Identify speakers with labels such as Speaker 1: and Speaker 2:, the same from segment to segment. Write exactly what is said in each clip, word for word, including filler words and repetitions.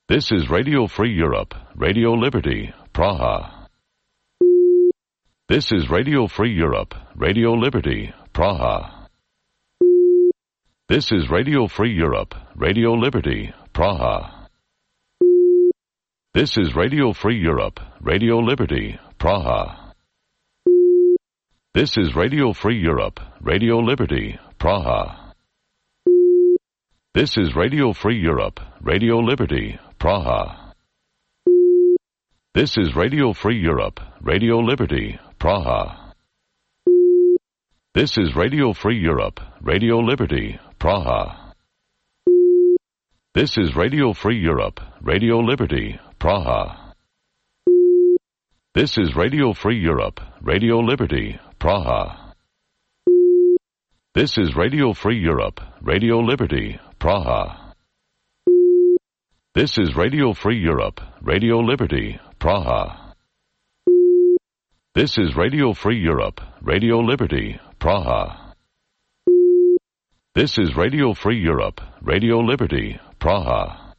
Speaker 1: This is Radio Free Europe, Radio Liberty, Praha. This is Radio Free Europe, Radio Liberty, Praha. This is Radio Free Europe, Radio Liberty, Praha. This is Radio Free Europe, Radio Liberty, Praha. This is Radio Free Europe, Radio Liberty, Praha. This is Radio Free Europe, Radio Liberty, Praha. This is Radio Free Europe, Radio Liberty, Praha. This is Radio Free Europe, Radio Liberty, Praha. This is Radio Free Europe, Radio Liberty, Praha. This is Radio Free Europe, Radio Liberty, Praha. This is Radio Free Europe, Radio Liberty, Praha. This is Radio Free Europe, Radio Liberty, Praha. This is Radio Free Europe, Radio Liberty, Praha. This is Radio Free Europe, Radio Liberty, Praha.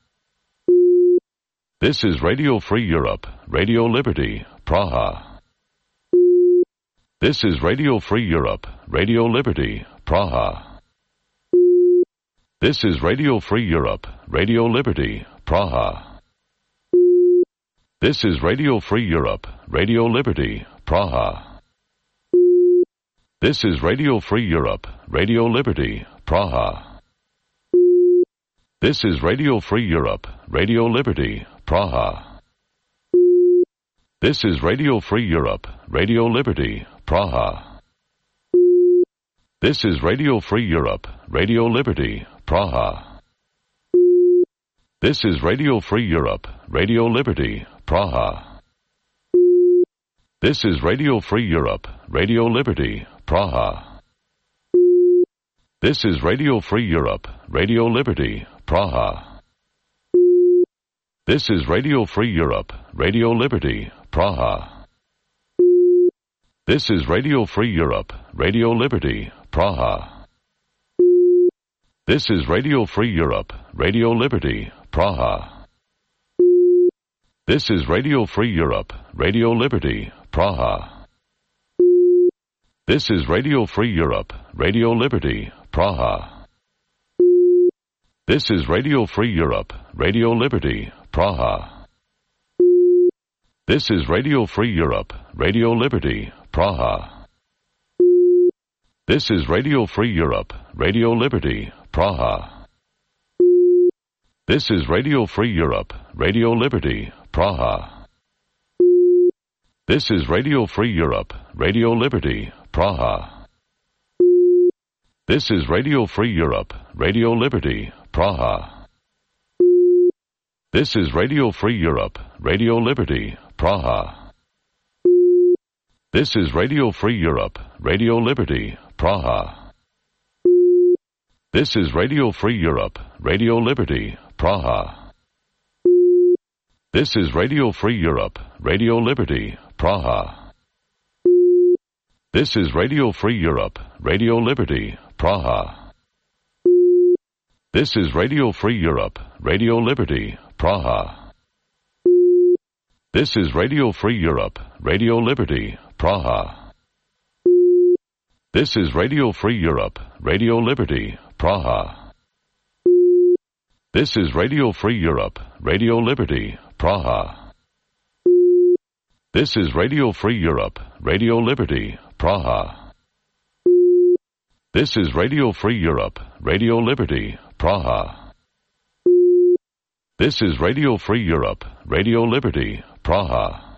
Speaker 1: This is Radio Free Europe, Radio Liberty, Praha. This is Radio Free Europe, Radio Liberty, Praha. This is Radio Free Europe, Radio Liberty, Praha. This is Radio Free Europe, Radio Liberty, Praha. This is Radio Free Europe, Radio Liberty, Praha. This is Radio Free Europe, Radio Liberty, Praha. This is Radio Free Europe, Radio Liberty, Praha. This is Radio Free Europe, Radio Liberty, Praha. This is Radio Free Europe, Radio Liberty, Praha. This is Radio Free Europe, Radio Liberty, Praha. This is Radio Free Europe, Radio Liberty, Praha. This is Radio Free Europe, Radio Liberty, Praha. This is Radio Free Europe, Radio Liberty, Praha. This is Radio Free Europe, Radio Liberty, Praha. This is Radio Free Europe, Radio Liberty, Praha. This is Radio Free Europe, Radio Liberty, Praha. This is Radio Free Europe, Radio Liberty, Praha. This is Radio Free Europe, Radio Liberty, Praha. This is Radio Free Europe, Radio Liberty, Praha. This is Radio Free Europe, Radio Liberty, Praha. This is Radio Free Europe, Radio Liberty, Praha. This is Radio Free Europe, Radio Liberty, Praha. This is Radio Free Europe, Radio Liberty, Praha. This is Radio Free Europe, Radio Liberty, Praha. This is Radio Free Europe, Radio Liberty, Praha. This is Radio Free Europe, Radio Liberty, Praha. This is Radio Free Europe, Radio Liberty, Praha. This is Radio Free Europe, Radio Liberty, Praha. This is Radio Free Europe, Radio Liberty, Praha. This is Radio Free Europe, Radio Liberty, Praha. This is Radio Free Europe, Radio Liberty, Praha. This is Radio Free Europe, Radio Liberty, Praha. This is Radio Free Europe, Radio Liberty, Praha. This is Radio Free Europe, Radio Liberty, Praha.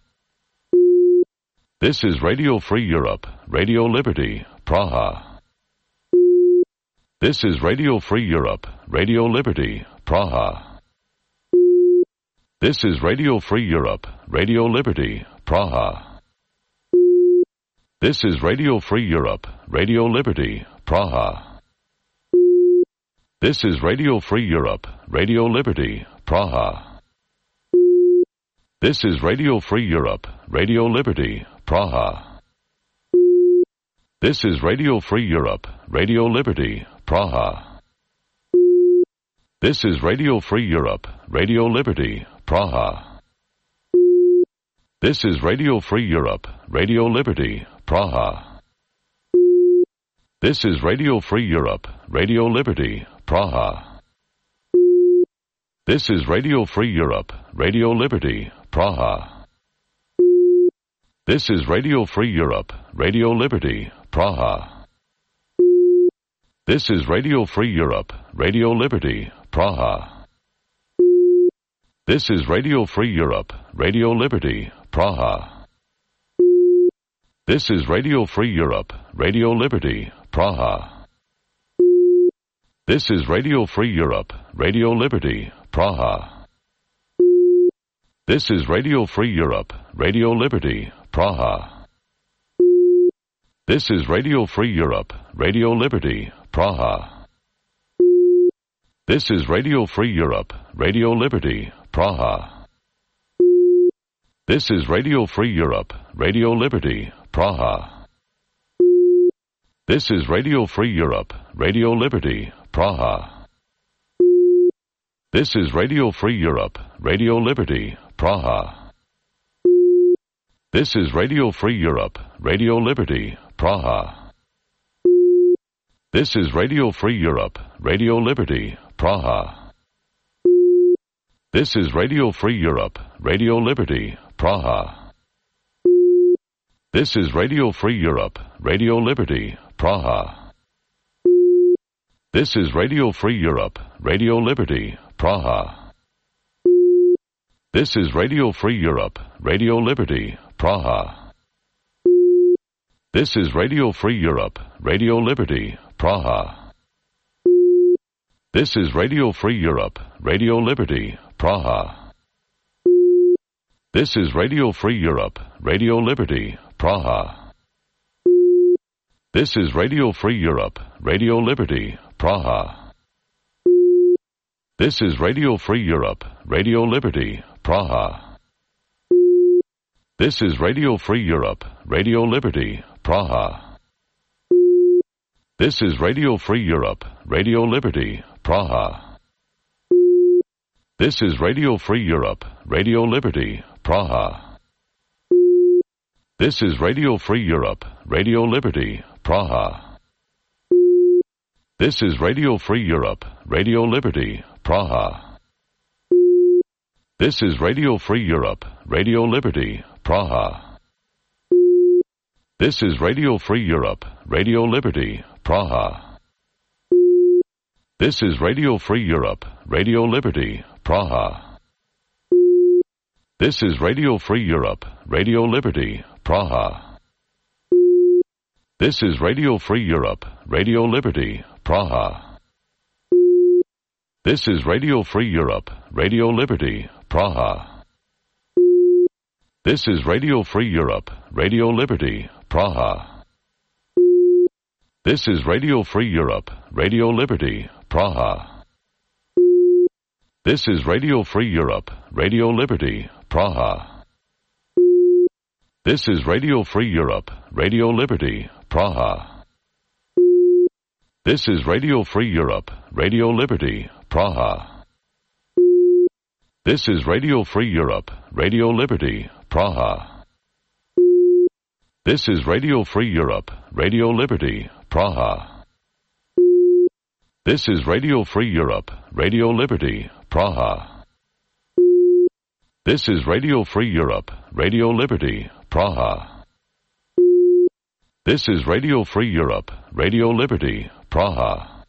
Speaker 1: This is Radio Free Europe, Radio Liberty, Praha. This is Radio Free Europe, Radio Liberty, Praha. This is Radio Free Europe, Radio Liberty, Praha. This is Radio Free Europe, Radio Liberty, Praha. This is Radio Free Europe, Radio Liberty, Praha. This is Radio Free Europe, Radio Liberty, Praha. This is Radio Free Europe, Radio Liberty, Praha. This is Radio Free Europe, Radio Liberty, Praha. This is Radio Free Europe, Radio Liberty, Praha. This is Radio Free Europe, Radio Liberty, Praha. This is Radio Free Europe, Radio Liberty, Praha. This is Radio Free Europe, Radio Liberty, Praha. This is Radio Free Europe, Radio Liberty, Praha. This is Radio Free Europe, Radio Liberty, Praha. This is Radio Free Europe, Radio Liberty, Praha. This is Radio Free Europe, Radio Liberty, Praha. This is Radio Free Europe, Radio Liberty, Praha. This is Radio Free Europe, Radio Liberty, Praha. This is Radio Free Europe, Radio Liberty, Praha. This is Radio Free Europe, Radio Liberty, Praha. This is Radio Free Europe, Radio Liberty, Praha. This is Radio Free Europe, Radio Liberty, Praha. This is Radio Free Europe, Radio Liberty, Praha. This is Radio Free Europe, Radio Liberty, Praha. This is Radio Free Europe, Radio Liberty, Praha. This is Radio Free Europe, Radio Liberty, Praha. This is Radio Free Europe, Radio Liberty, Praha. This is Radio Free Europe, Radio Liberty, Praha. This is Radio Free Europe, Radio Liberty, Praha. This is Radio Free Europe, Radio Liberty, Praha. This is Radio Free Europe, Radio Liberty, Praha. This is Radio Free Europe, Radio Liberty, Praha. This is Radio Free Europe, Radio Liberty, Praha. This is Radio Free Europe, Radio Liberty, Praha. This is Radio Free Europe, Radio Liberty, Praha. This is Radio Free Europe, Radio Liberty, Praha. This is Radio Free Europe, Radio Liberty, Praha. This is Radio Free Europe, Radio Liberty, Praha. This is Radio Free Europe, Radio Liberty, Praha. This is Radio Free Europe, Radio Liberty, Praha. This is Radio Free Europe, Radio Liberty, Praha. This is Radio Free Europe, Radio Liberty, Praha. This is Radio Free Europe, Radio Liberty, Praha. This is Radio Free Europe, Radio Liberty, Praha. This is Radio Free Europe, Radio Liberty, Praha. This is Radio Free Europe, Radio Liberty, Praha. This is Radio Free Europe, Radio Liberty, Praha. This is Radio Free Europe, Radio Liberty, Praha. This is Radio Free Europe, Radio Liberty, Praha. This is Radio Free Europe, Radio Liberty, Praha. This is Radio Free Europe, Radio Liberty, Praha. This is Radio Free Europe, Radio Liberty, Praha. This is Radio Free Europe, Radio Liberty, Praha. This is Radio Free Europe, Radio Liberty, Praha.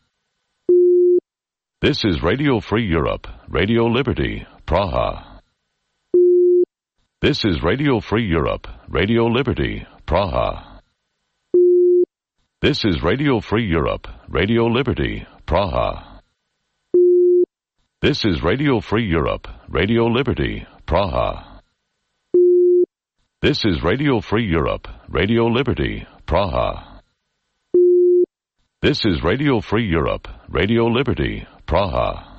Speaker 1: This is Radio Free Europe, Radio Liberty, Praha. This is Radio Free Europe, Radio Liberty, Praha. This is Radio Free Europe, Radio Liberty, Praha. This is Radio Free Europe, Radio Liberty, Praha. This is Radio Free Europe, Radio Liberty, Praha. This is Radio Free Europe, Radio Liberty, Praha.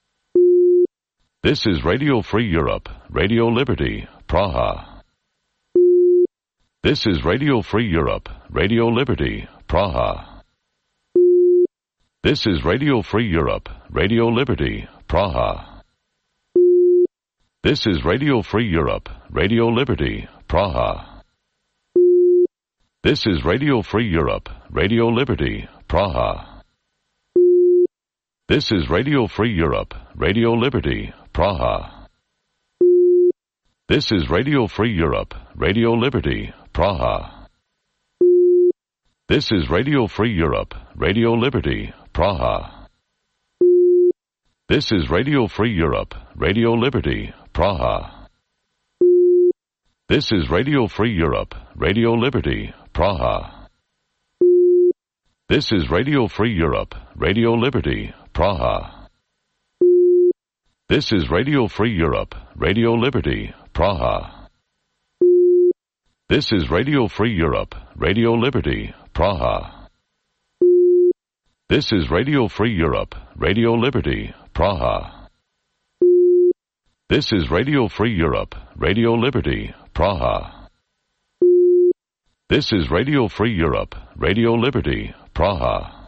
Speaker 1: This is Radio Free Europe, Radio Liberty, Praha. This is Radio Free Europe, Radio Liberty, Praha. This is Radio Free Europe, Radio Liberty, Praha. This is Radio Free Europe, Radio Liberty, Praha. This is Radio Free Europe, Radio Liberty, Praha. This is Radio Free Europe, Radio Liberty, Praha. This is Radio Free Europe, Radio Liberty, Praha. This is Radio Free Europe, Radio Liberty, Praha. This is Radio Free Europe, Radio Liberty, Praha. This is Radio Free Europe, Radio Liberty, Praha. This is Radio Free Europe, Radio Liberty, Praha. This is Radio Free Europe, Radio Liberty, Praha. This is Radio Free Europe, Radio Liberty, Praha. This is Radio Free Europe, Radio Liberty, Praha. This is Radio Free Europe, Radio Liberty, Praha. This is Radio Free Europe, Radio Liberty, Praha.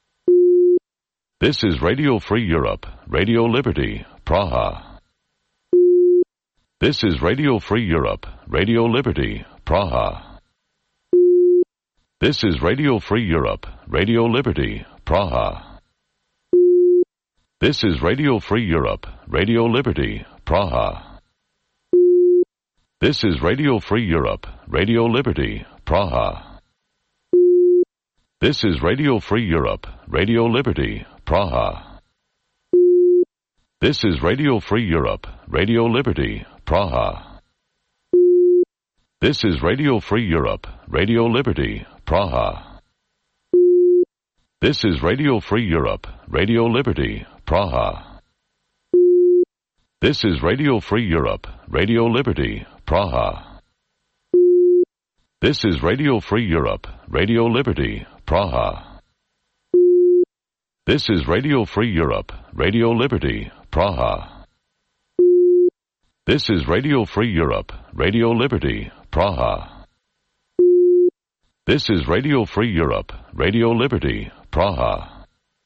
Speaker 1: This is Radio Free Europe, Radio Liberty, Praha. This is Radio Free Europe, Radio Liberty, Praha. This is Radio Free Europe, Radio Liberty, Praha. This is Radio Free Europe, Radio Liberty, Praha. This is Radio Free Europe, Radio Liberty, Praha. This is Radio Free Europe, Radio Liberty, Praha. This is Radio Free Europe, Radio Liberty, Praha. This is Radio Free Europe, Radio Liberty, Praha. This is Radio Free Europe, Radio Liberty, Praha. This is Radio Free Europe, Radio Liberty, Praha. This is Radio Free Europe, Radio Liberty, Praha. This is Radio Free Europe, Radio Liberty, Praha. This is Radio Free Europe, Radio Liberty, Praha. This is Radio Free Europe, Radio Liberty, Praha.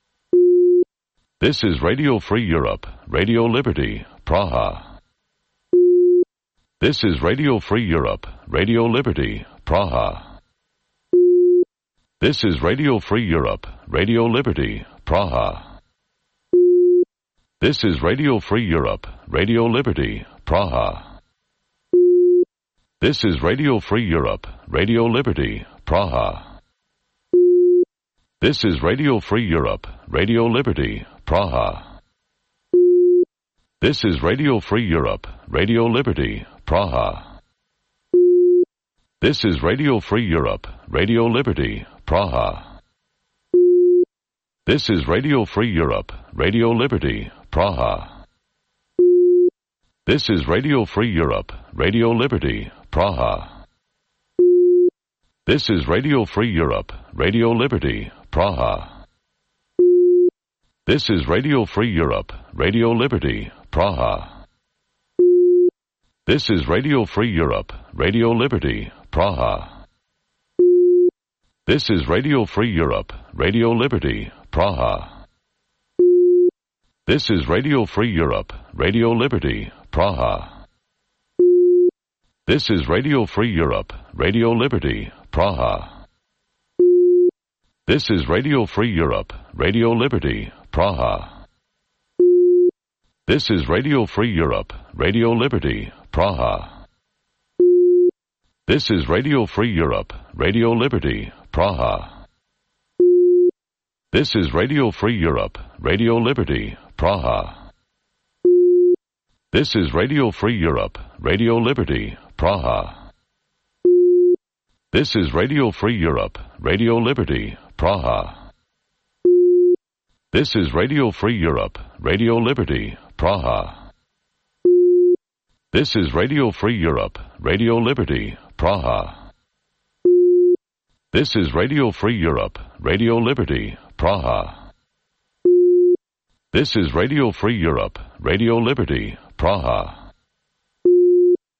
Speaker 1: This is Radio Free Europe, Radio Liberty, Praha. This is Radio Free Europe, Radio Liberty, Praha. This is Radio Free Europe, Radio Liberty, Praha. This is Radio Free Europe, Radio Liberty, Praha. This is Radio Free Europe, Radio Liberty, Praha. This is Radio Free Europe, Radio Liberty, Praha. This is Radio Free Europe, Radio Liberty, Praha. This is Radio Free Europe, Radio Liberty, Praha. This is Radio Free Europe, Radio Liberty, Praha. This is Radio Free Europe, Radio Liberty, Praha. This is Radio Free Europe, Radio Liberty, Praha. This is Radio Free Europe, Radio Liberty, Praha. This is Radio Free Europe, Radio Liberty, Praha. This is Radio Free Europe, Radio Liberty, Praha. This is Radio Free Europe, Radio Liberty, Praha. This is Radio Free Europe, Radio Liberty, Praha. This is Radio Free Europe, Radio Liberty, Praha. This is Radio Free Europe, Radio Liberty, Praha. This is Radio Free Europe, Radio Liberty, Praha. This is Radio Free Europe, Radio Liberty, Praha. This is Radio Free Europe, Radio Liberty, Praha. This is Radio Free Europe, Radio Liberty, Praha. This is Radio Free Europe, Radio Liberty, Praha. This is Radio Free Europe, Radio Liberty, Praha. This is Radio Free Europe, Radio Liberty, Praha. This is Radio Free Europe, Radio Liberty, Praha.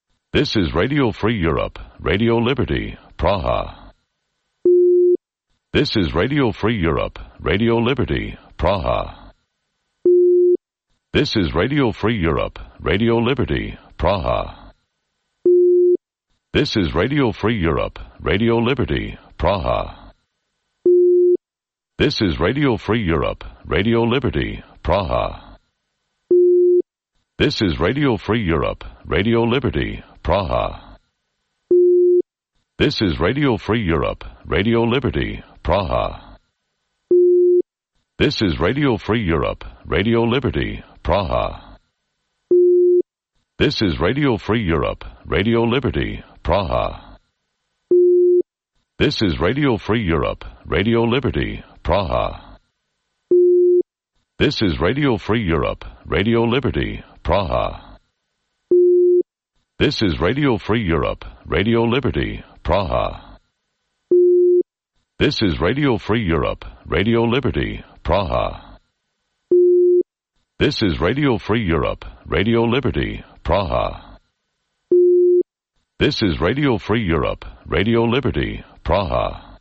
Speaker 1: This is Radio Free Europe, Radio Liberty, Praha. This is Radio Free Europe, Radio Liberty, Praha. This is Radio Free Europe, Radio Liberty, Praha. This is Radio Free Europe, Radio Liberty, Praha. This is Radio Free Europe, Radio Liberty, Praha. This is Radio Free Europe, Radio Liberty, Praha. This is Radio Free Europe, Radio Liberty, Praha. This is Radio Free Europe, Radio Liberty, Praha. This is Radio Free Europe, Radio Liberty, Praha. This is Radio Free Europe, Radio Liberty, Praha. This is Radio Free Europe, Radio Liberty, Praha. This is Radio Free Europe, Radio Liberty, Praha. This is Radio Free Europe, Radio Liberty, Praha. This is Radio Free Europe, Radio Liberty, Praha. This is Radio Free Europe, Radio Liberty, Praha.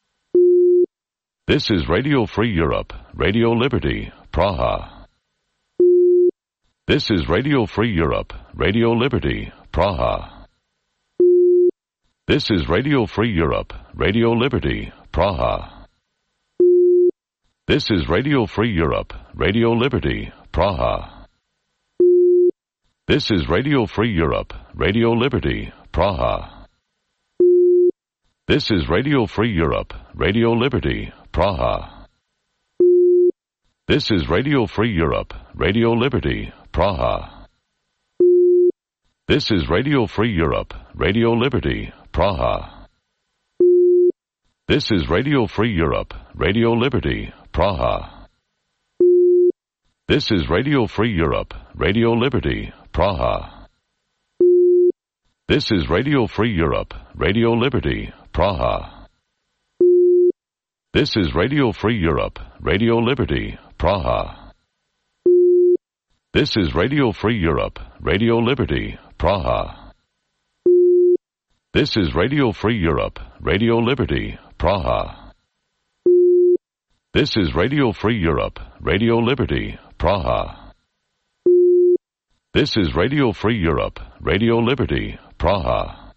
Speaker 1: This is Radio Free Europe, Radio Liberty, Praha. This is Radio Free Europe, Radio Liberty, Praha. This is Radio Free Europe, Radio Liberty, Praha. This is Radio Free Europe, Radio Liberty, Praha. This is Radio Free Europe, Radio Liberty, Praha. This is Radio Free Europe, Radio Liberty, Praha. This is Radio Free Europe, Radio Liberty, Praha. This is Radio Free Europe, Radio Liberty, Praha. This is Radio Free Europe, Radio Liberty, Praha. This is Radio Free Europe, Radio Liberty, Praha. This is Radio Free Europe, Radio Liberty, Praha. This is Radio Free Europe, Radio Liberty, Praha. This is Radio Free Europe, Radio Liberty, Praha. This is Radio Free Europe, Radio Liberty, Praha. This is Radio Free Europe, Radio Liberty, Praha. This is Radio Free Europe, Radio Liberty, Praha.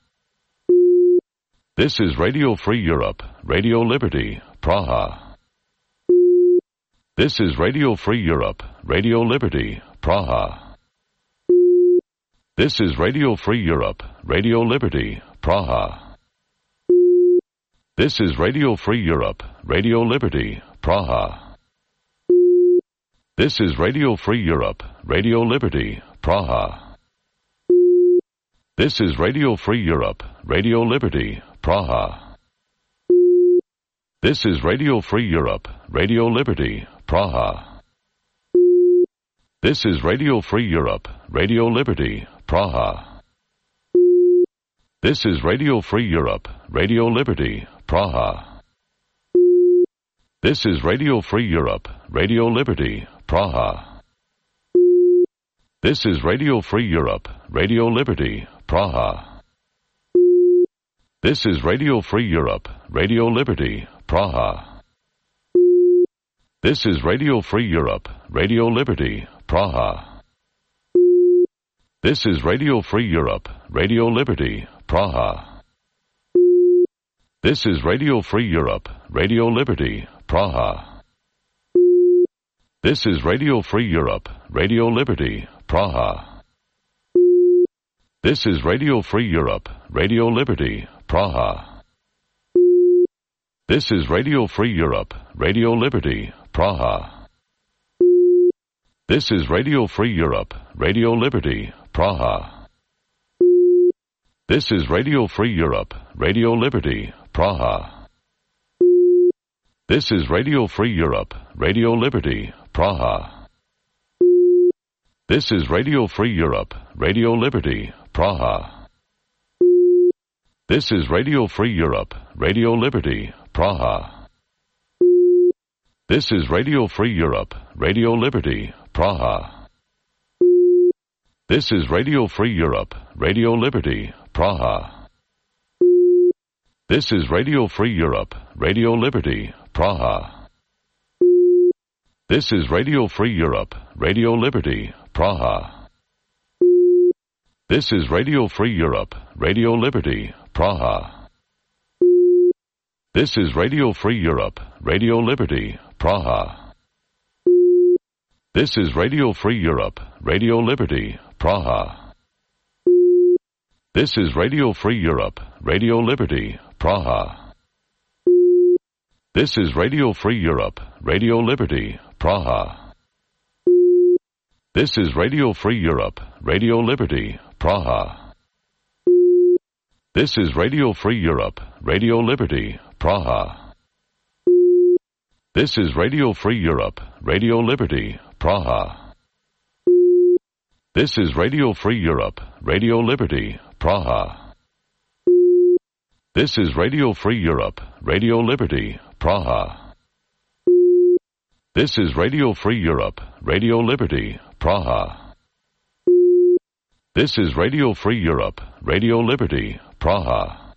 Speaker 1: This is Radio Free Europe, Radio Liberty, Praha. This is Radio Free Europe, Radio Liberty, Praha. This is Radio Free Europe, Radio Liberty, Praha. This is Radio Free Europe, Radio Liberty, Praha. This is Radio Free Europe, Radio Liberty, Praha. This is Radio Free Europe, Radio Liberty, Praha. This is Radio Free Europe, Radio Liberty, Praha. This is Radio Free Europe, Radio Liberty, Praha. This is Radio Free Europe, Radio Liberty, Praha. This is Radio Free Europe, Radio Liberty, Praha. This is Radio Free Europe, Radio Liberty, Praha. This is Radio Free Europe, Radio Liberty, Praha. This is Radio Free Europe, Radio Liberty, Praha. This is Radio Free Europe, Radio Liberty, Praha. This is Radio Free Europe, Radio Liberty, Praha. This is Radio Free Europe, Radio Liberty, Praha. This is Radio Free Europe, Radio Liberty, Praha. This is Radio Free Europe, Radio Liberty, Praha. This is Radio Free Europe, Radio Liberty, Praha. This is Radio Free Europe, Radio Liberty, Praha. This is Radio Free Europe, Radio Liberty, Praha. This is Radio Free Europe, Radio Liberty, Praha. This is Radio Free Europe, Radio Liberty, Praha. This is Radio Free Europe, Radio Liberty, Praha. This is Radio Free Europe, Radio Liberty, Praha. This is Radio Free Europe, Radio Liberty, Praha. This is Radio Free Europe, Radio Liberty, Praha. This is Radio Free Europe, Radio Liberty, Praha. This is Radio Free Europe, Radio Liberty, Praha. This is Radio Free Europe, Radio Liberty, Praha. This is Radio Free Europe, Radio Liberty, Praha. This is Radio Free Europe, Radio Liberty, Praha. This is Radio Free Europe, Radio Liberty, Praha. This is Radio Free Europe, Radio Liberty, Praha. This is Radio Free Europe, Radio Liberty, Praha. This is Radio Free Europe, Radio Liberty, Praha. This is Radio Free Europe, Radio Liberty, Praha. This is Radio Free Europe, Radio Liberty, Praha. This is Radio Free Europe, Radio Liberty, Praha.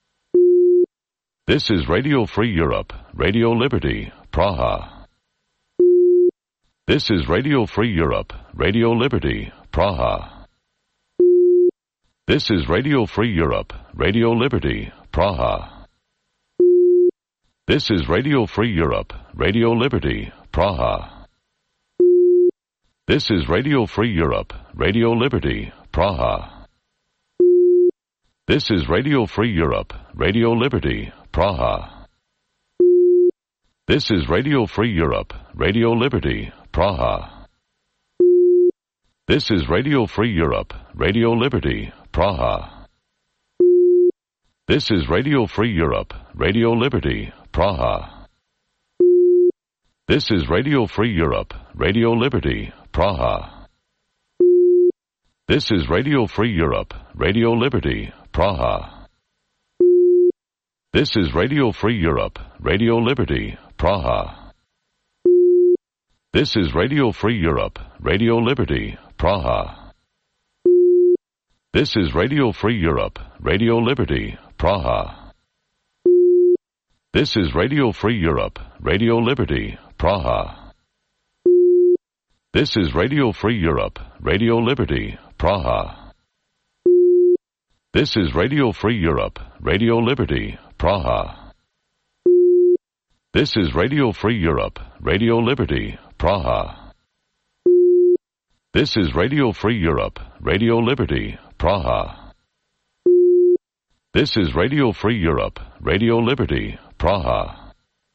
Speaker 1: This is Radio Free Europe, Radio Liberty, Praha. This is Radio Free Europe, Radio Liberty, Praha. This is Radio Free Europe, Radio Liberty, Praha. This is Radio Free Europe, Radio Liberty, Praha. This is Radio Free Europe, Radio Liberty, Praha. This is Radio Free Europe, Radio Liberty, Praha. This is Radio Free Europe, Radio Liberty, Praha. This is Radio Free Europe, Radio Liberty, Praha. This is Radio Free Europe, Radio Liberty, Praha. This is Radio Free Europe, Radio Liberty, Praha. This is Radio Free Europe, Radio Liberty, Praha. This is Radio Free Europe, Radio Liberty, Praha. This is Radio Free Europe, Radio Liberty, Praha. This is Radio Free Europe, Radio Liberty, Praha. This is Radio Free Europe, Radio Liberty, Praha. This is Radio Free Europe, Radio Liberty, Praha. This is Radio Free Europe, Radio Liberty, Praha. This is Radio Free Europe, Radio Liberty, Praha. This is Radio Free Europe, Radio Liberty, Praha. This is Radio Free Europe, Radio Liberty, Praha.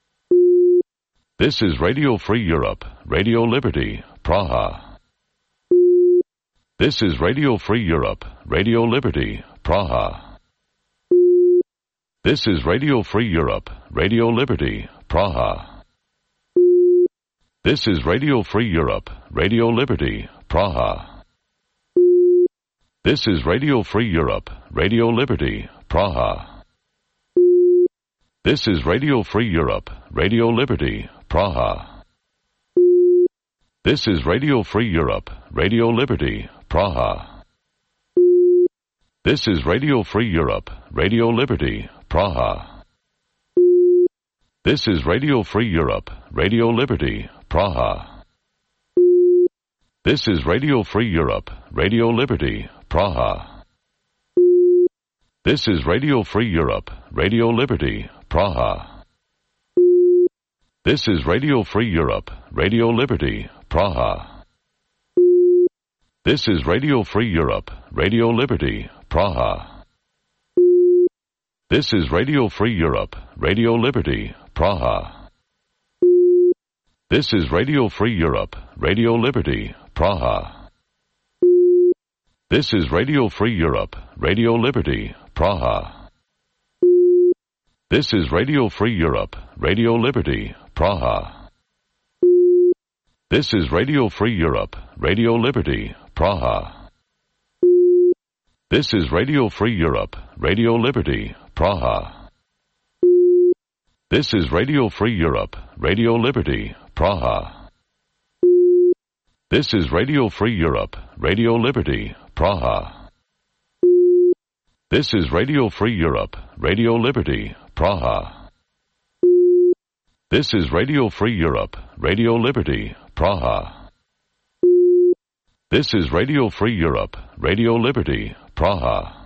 Speaker 1: This is Radio Free Europe, Radio Liberty, Praha. This is Radio Free Europe, Radio Liberty, Praha. This is Radio Free Europe, Radio Liberty, Praha. This is Radio Free Europe, Radio Liberty, Praha. This is Radio Free Europe, Radio Liberty, Praha. This is Radio Free Europe, Radio Liberty, Praha. This is Radio Free Europe, Radio Liberty, Praha. This is Radio Free Europe, Radio Liberty, Praha. This is Radio Free Europe, Radio Liberty, Praha. This is Radio Free Europe, Radio Liberty, Praha. This is Radio Free Europe, Radio Liberty, Praha. This is Radio Free Europe, Radio Liberty, Praha. This is Radio Free Europe, Radio Liberty, Praha. This is Radio Free Europe, Radio Liberty, Praha. This is Radio Free Europe, Radio Liberty, Praha. This is Radio Free Europe, Radio Liberty, Praha. This is Radio Free Europe, Radio Liberty, Praha. This is Radio Free Europe, Radio Liberty, Praha. This is Radio Free Europe, Radio Liberty, Praha. This is Radio Free Europe, Radio Liberty, Praha. This is Radio Free Europe, Radio Liberty, Praha. This is Radio Free Europe, Radio Liberty, Praha. This is Radio Free Europe, Radio Liberty, Praha. This is Radio Free Europe, Radio Liberty, Praha.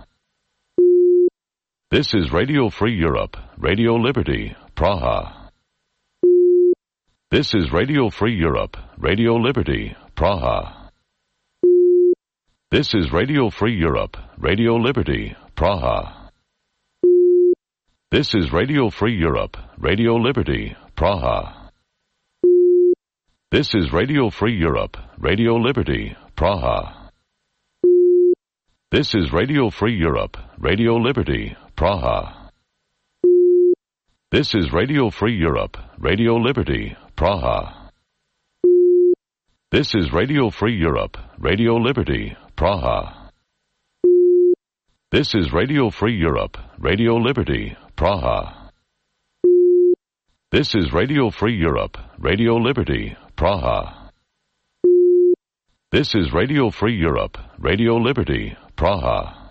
Speaker 1: This is Radio Free Europe, Radio Liberty, Praha. This is Radio Free Europe, Radio Liberty, Praha. This is Radio Free Europe, Radio Liberty, Praha. This is Radio Free Europe, Radio Liberty, Praha. This is Radio Free Europe, Radio Liberty, Praha. This is Radio Free Europe, Radio Liberty, Praha. This is Radio Free Europe, Radio Liberty, Praha. This is Radio Free Europe, Radio Liberty, Praha. This is Radio Free Europe, Radio Liberty, Praha. This is Radio Free Europe, Radio Liberty, Praha. This is Radio Free Europe, Radio Liberty, Praha.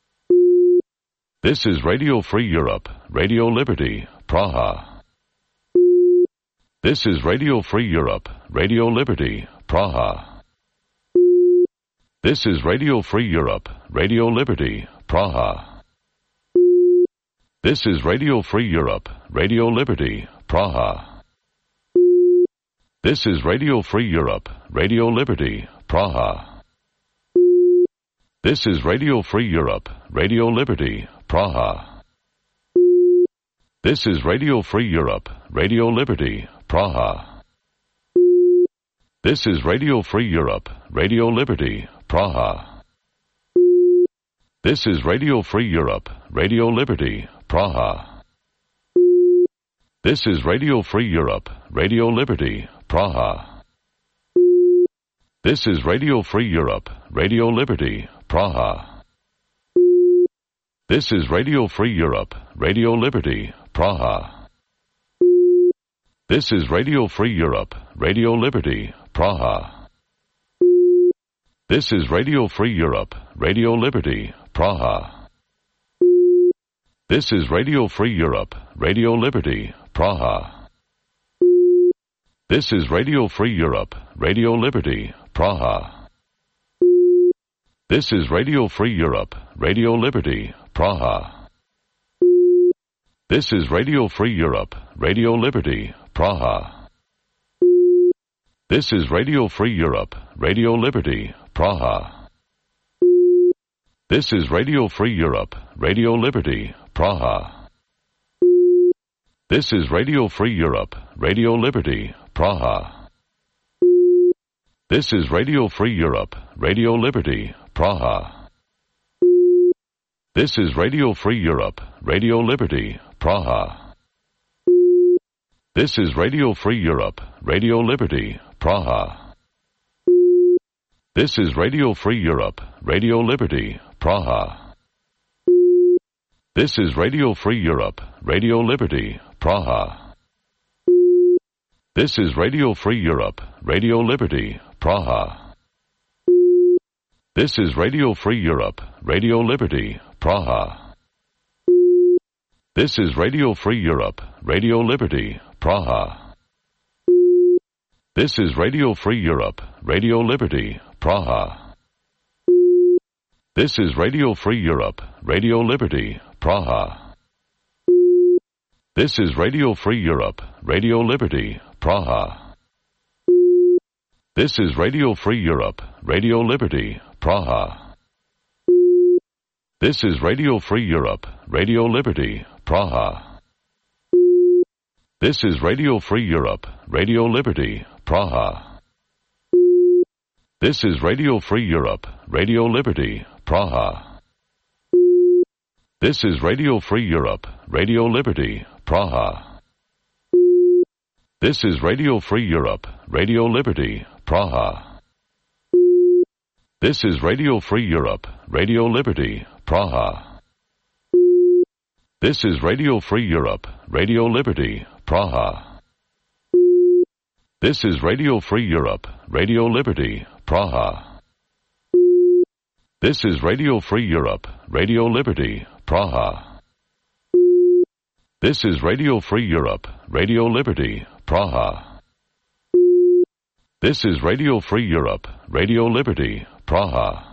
Speaker 1: This is Radio Free Europe, Radio Liberty, Praha. This is Radio Free Europe, Radio Liberty, Praha. This is Radio Free Europe, Radio Liberty, Praha. This is Radio Free Europe, Radio Liberty, Praha. This is Radio Free Europe, Radio Liberty, Praha. This is Radio Free Europe, Radio Liberty, Praha. This is Radio Free Europe, Radio Liberty, Praha. This is Radio Free Europe, Radio Liberty, Praha. This is Radio Free Europe, Radio Liberty, Praha. This is Radio Free Europe, Radio Liberty, Praha. This is Radio Free Europe, Radio Liberty, Praha. This is Radio Free Europe, Radio Liberty, Praha. This is Radio Free Europe, Radio Liberty, Praha. This is Radio Free Europe, Radio Liberty, Praha. This is Radio Free Europe, Radio Liberty, Praha. This is Radio Free Europe, Radio Liberty, Praha. This is Radio Free Europe, Radio Liberty, Praha. This is Radio Free Europe, Radio Liberty, Praha. This is Radio Free Europe, Radio Liberty, Praha. This is Radio Free Europe, Radio Liberty, Praha. This is Radio Free Europe, Radio Liberty, Praha. This is Radio Free Europe, Radio Liberty, Praha. This is Radio Free Europe, Radio Liberty, Praha. This is Radio Free Europe, Radio Liberty, Praha. This is Radio Free Europe, Radio Liberty, Praha. This is Radio Free Europe, Radio Liberty, Praha. This is Radio Free Europe, Radio Liberty, Praha. This is Radio Free Europe, Radio Liberty, Praha. This is Radio Free Europe, Radio Liberty, Praha. This is Radio Free Europe, Radio Liberty, Praha. This is Radio Free Europe, Radio Liberty, Praha. This is Radio Free Europe, Radio Liberty, Praha. This is Radio Free Europe, Radio Liberty, Praha. This is Radio Free Europe, Radio Liberty, Praha. This is Radio Free Europe, Radio Liberty, Praha. This is Radio Free Europe, Radio Liberty, Praha. This is Radio Free Europe, Radio Liberty, Praha. This is Radio Free Europe, Radio Liberty, Praha. This is Radio Free Europe, Radio Liberty, Praha. This is Radio Free Europe, Radio Liberty, Praha. This is Radio Free Europe, Radio Liberty, Praha. This is Radio Free Europe, Radio Liberty, Praha. This is Radio Free Europe, Radio Liberty, Praha. This is Radio Free Europe, Radio Liberty, Praha.